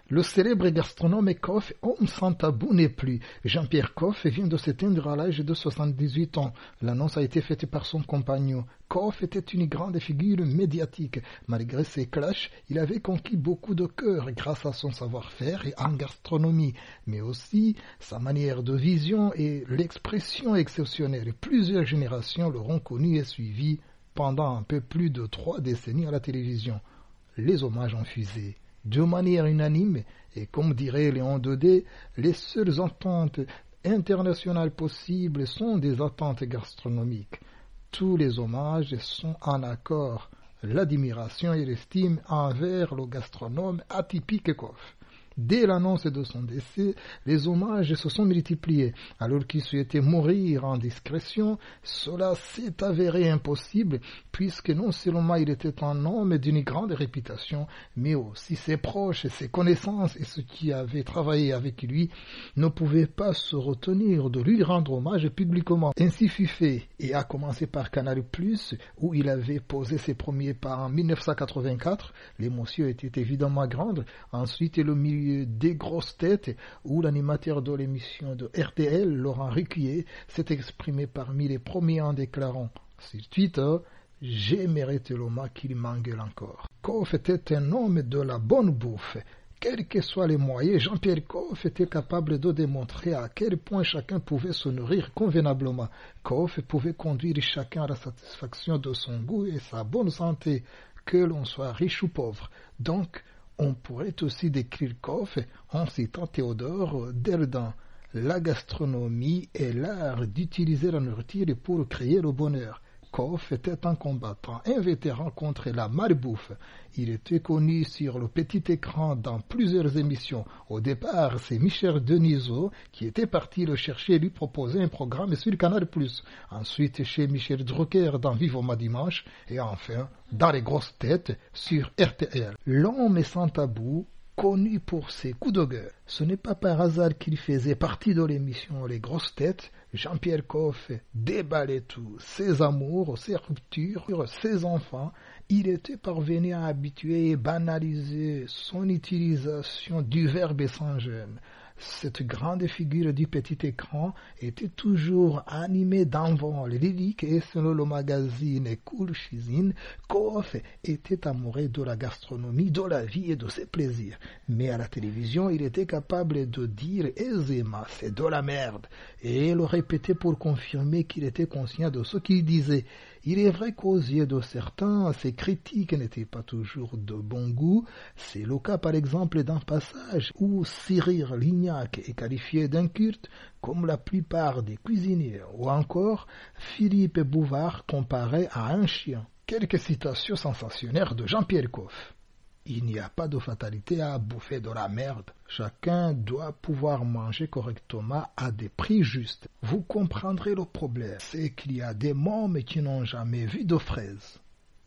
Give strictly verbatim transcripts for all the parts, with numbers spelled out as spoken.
Le célèbre gastronome Koff, homme sans tabou n'est plus. Jean-Pierre Koff vient de s'éteindre à l'âge de soixante-dix-huit ans. L'annonce a été faite par son compagnon. Koff était une grande figure médiatique. Malgré ses clashs, il avait conquis beaucoup de cœurs grâce à son savoir-faire et en gastronomie, mais aussi sa manière de vision et l'expression exceptionnelle. Plusieurs générations l'auront connu et suivi pendant un peu plus de trois décennies à la télévision. Les hommages ont fusé. De manière unanime, et comme dirait Léon Daudet, les seules attentes internationales possibles sont des attentes gastronomiques. Tous les hommages sont en accord, l'admiration et l'estime envers le gastronome atypique Koff. Dès l'annonce de son décès, les hommages se sont multipliés. Alors qu'il souhaitait mourir en discrétion, cela s'est avéré impossible, puisque non seulement il était un homme d'une grande réputation, mais aussi ses proches, ses connaissances et ceux qui avaient travaillé avec lui ne pouvaient pas se retenir de lui rendre hommage publiquement. Ainsi fut fait, et a commencé par Canal plus, où il avait posé ses premiers pas en mille neuf cent quatre-vingt-quatre. L'émotion était évidemment grande. Ensuite, le milieu des grosses têtes, où l'animateur de l'émission de R T L, Laurent Ruquier, s'est exprimé parmi les premiers en déclarant sur Twitter « J'ai mérité l'homme qu'il m'engueule encore ». Koff était un homme de la bonne bouffe. Quels que soient les moyens, Jean-Pierre Koff était capable de démontrer à quel point chacun pouvait se nourrir convenablement. Koff pouvait conduire chacun à la satisfaction de son goût et sa bonne santé, que l'on soit riche ou pauvre. Donc, on pourrait aussi décrire Koff en citant Théodore Derdan. La gastronomie est l'art d'utiliser la nourriture pour créer le bonheur. Koff était un combattant, un vétéran contre la malbouffe. Il était connu sur le petit écran dans plusieurs émissions. Au départ, c'est Michel Denisot qui était parti le chercher et lui proposer un programme sur Canal plus. Ensuite, chez Michel Drucker dans Vivement Dimanche. Et enfin, dans Les Grosses Têtes sur R T L. L'homme sans tabou, connu pour ses coups de gueule. Ce n'est pas par hasard qu'il faisait partie de l'émission Les Grosses Têtes. Jean-Pierre Koff déballait tout, ses amours, ses ruptures, ses enfants. Il était parvenu à habituer et banaliser son utilisation du verbe sans gêne. Cette grande figure du petit écran était toujours animée d'envol lyrique et selon le magazine Cool Cuisine, Koff était amoureux de la gastronomie, de la vie et de ses plaisirs. Mais à la télévision, il était capable de dire aisément « c'est de la merde » et le répétait pour confirmer qu'il était conscient de ce qu'il disait. Il est vrai qu'aux yeux de certains, ces critiques n'étaient pas toujours de bon goût. C'est le cas par exemple d'un passage où Cyril Lignac est qualifié d'inculte comme la plupart des cuisiniers, ou encore Philippe Bouvard comparé à un chien. Quelques citations sensationnelles de Jean-Pierre Koff. Il n'y a pas de fatalité à bouffer de la merde. Chacun doit pouvoir manger correctement à des prix justes. Vous comprendrez le problème. C'est qu'il y a des mômes qui n'ont jamais vu de fraises.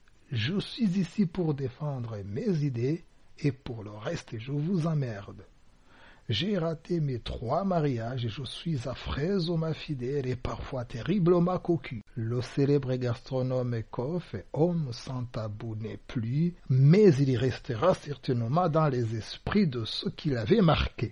Je suis ici pour défendre mes idées et pour le reste, je vous emmerde. J'ai raté mes trois mariages et je suis à fraise ma fidèle et parfois terriblement cocu. Le célèbre gastronome Koff, homme sans tabou n'est plus, mais il restera certainement dans les esprits de ceux qui l'avaient marqué.